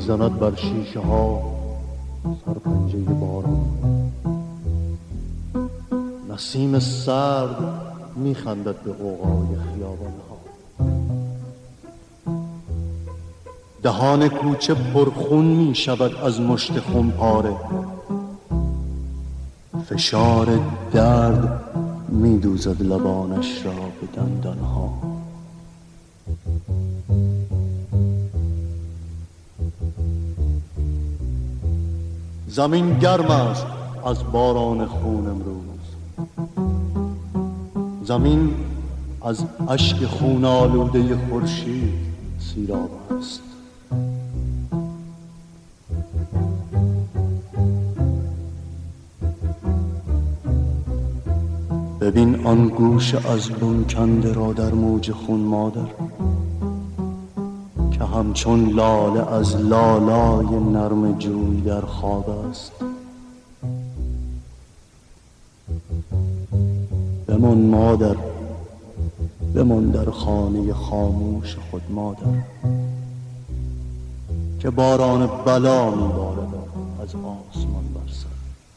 میزند بر شیشه ها سرپنجه باران. نسیم سرد میخندد به غوغای خیابان ها. دهان کوچه پرخون میشود از مشت خمپاره. فشار درد میدوزد لبانش را به دندان ها. زمین گرم است از باران خون امروز. زمین از اشک خون آلوده خورشید سیراب است. ببین آن گوش از بن کنده را در موج خون مادر، که همچون لاله از لالای نرم جوی در خواب است. بمان مادر، بمان در خانه خاموش خود مادر، که باران بلا میبارد از آسمان بر سر.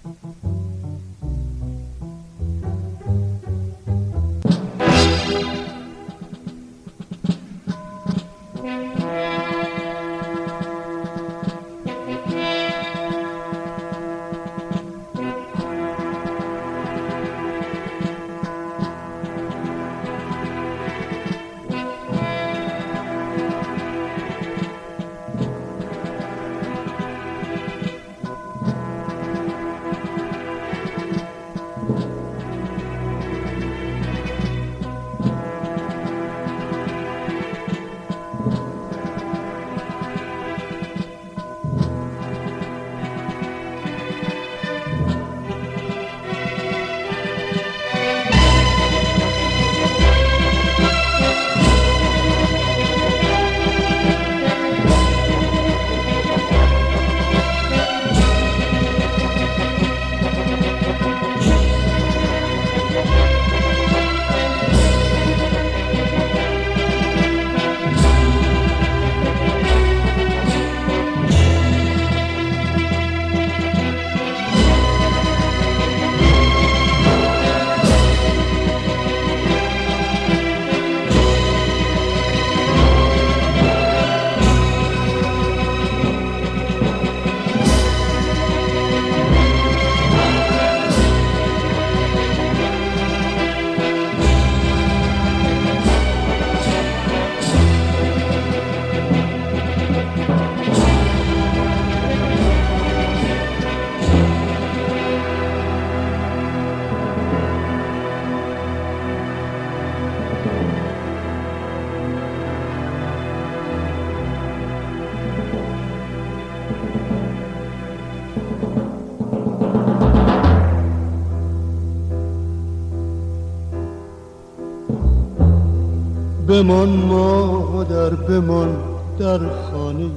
بمان مادر، بمان در خانه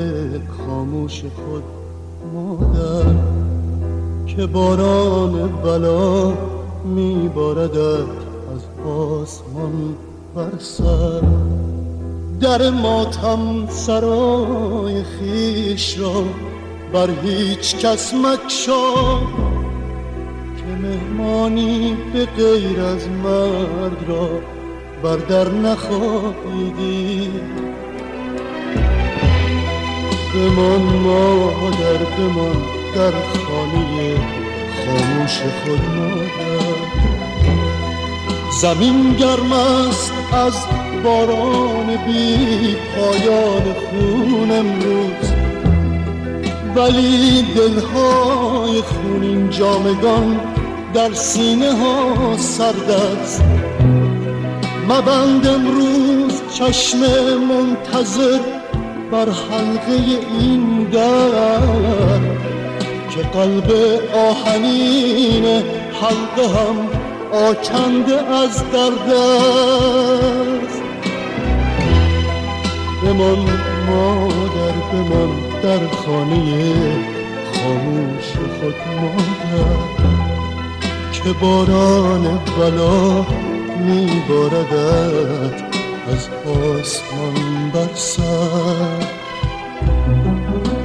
خاموش خود مادر، که باران بلا میباردت از آسمان بر سر. در ماتم سرای خیش را بر هیچ کس مگشا، که مهمانی به غیر از مرگ را بر در نخواهی دید. بمان مادر، بمان در خانه خاموش خود مادر. زمین گرم است از باران بی پایان خون امروز، ولی دلهای خونین جامگان در سینه ها سرد است. مبند امروز چشم منتظر بر حلقه این در، که قلب آهنین حلقه هم آکنده از درد است. بمان مادر، بمان در خانه خاموش خود مادر، که باران بلا میباردت از آسمان بر سر.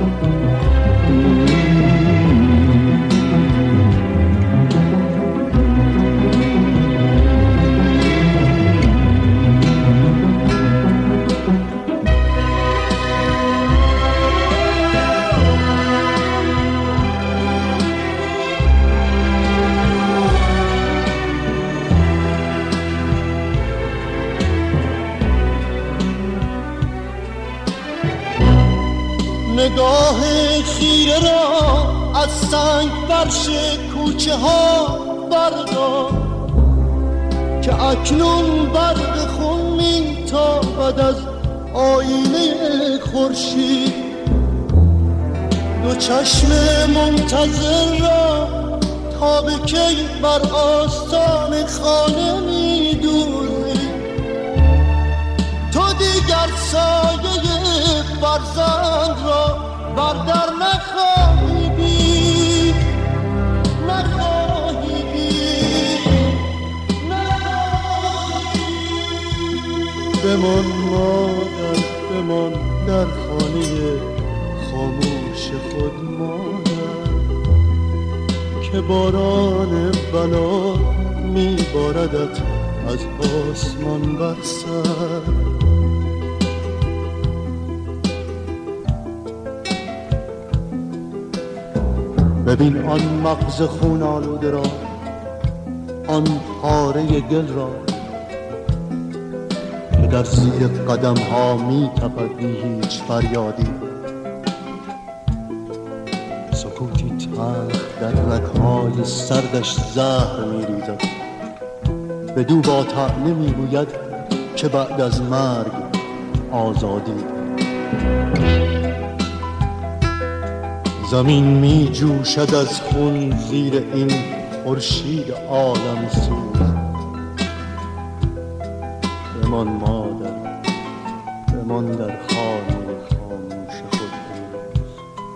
نگاه خیره را از سنگ فرش کوچه ها بردار که اکنون برق خون میتابد از آینه خورشید. دو چشم منتظر را تا به کی بر آستان خانه میدوزی؟ تو دیگر سایه فرزند را بر در نخواهی دید، نخواهی دید، نخواهی دید. بمان مادر، بمان در خانه خاموش خود مادر، که باران بلا میباردت از آسمان بر سر. ببین آن مغز خون آلوده را، آن پاره گل را که در زیر قدم ها می تپد بی هیچ فریادی. سکوتی تلخ در رگ‌های سردش زهر می ریزد، بدو با طعنه می گوید که بعد از مرگ آزادی. زمین می جوشد از خون زیر این خورشید عالم سوز. بمان مادر، بمان در خانه خاموش خود امروز.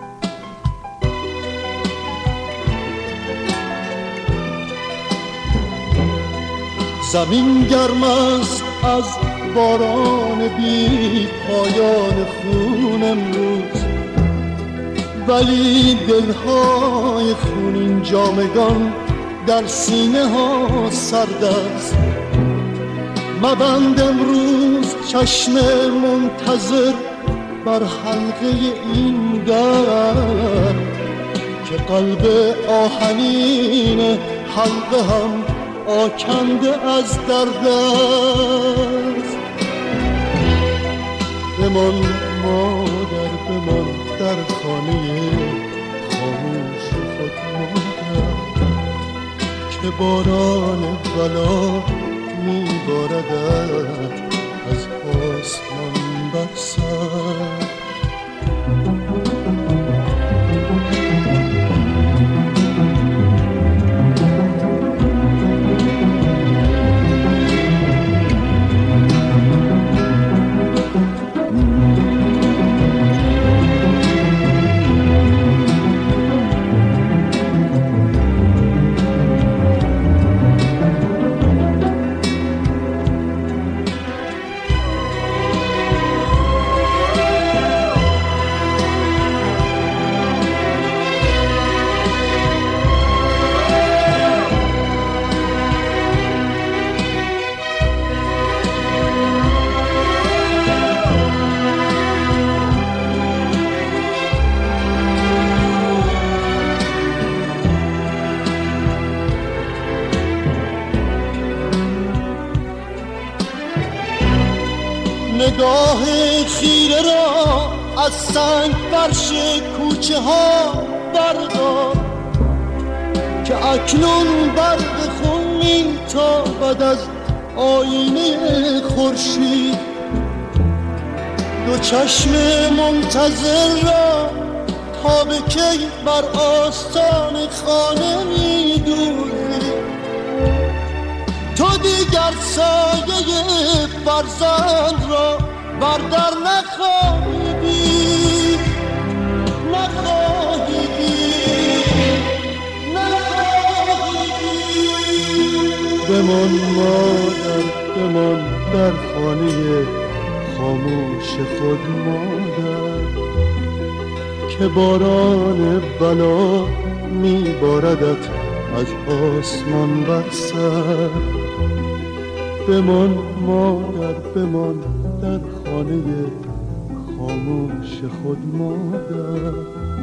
زمین گرم است از باران بی پایان خون امروز، ولی دلهای خونین جامگان در سینه ها سرد است. مبند امروز چشم منتظر بر حلقه این در، که قلب آهنین حلقه هم آکنده از درد است. بمان مادر، بمان در خانه خاموش خود مادر، که باران بلا میباردد از آسمان بر سر. نگاه خیره را از سنگ فرش کوچه ها بردار که اکنون برق خون میتابد از آینه خورشید. دو چشم منتظر را تا به کی بر آستان خانه میدوزی؟ تو دیگر سایه فرزند را بر در نخواهی دید، نخواهی دید، نخواهی دید. بمان مادر، بمان در خانه خاموش خود مادر، که باران بلا میباردت از آسمان بر سر. بمان مادر، بمان در خانه خاموش خود مادر،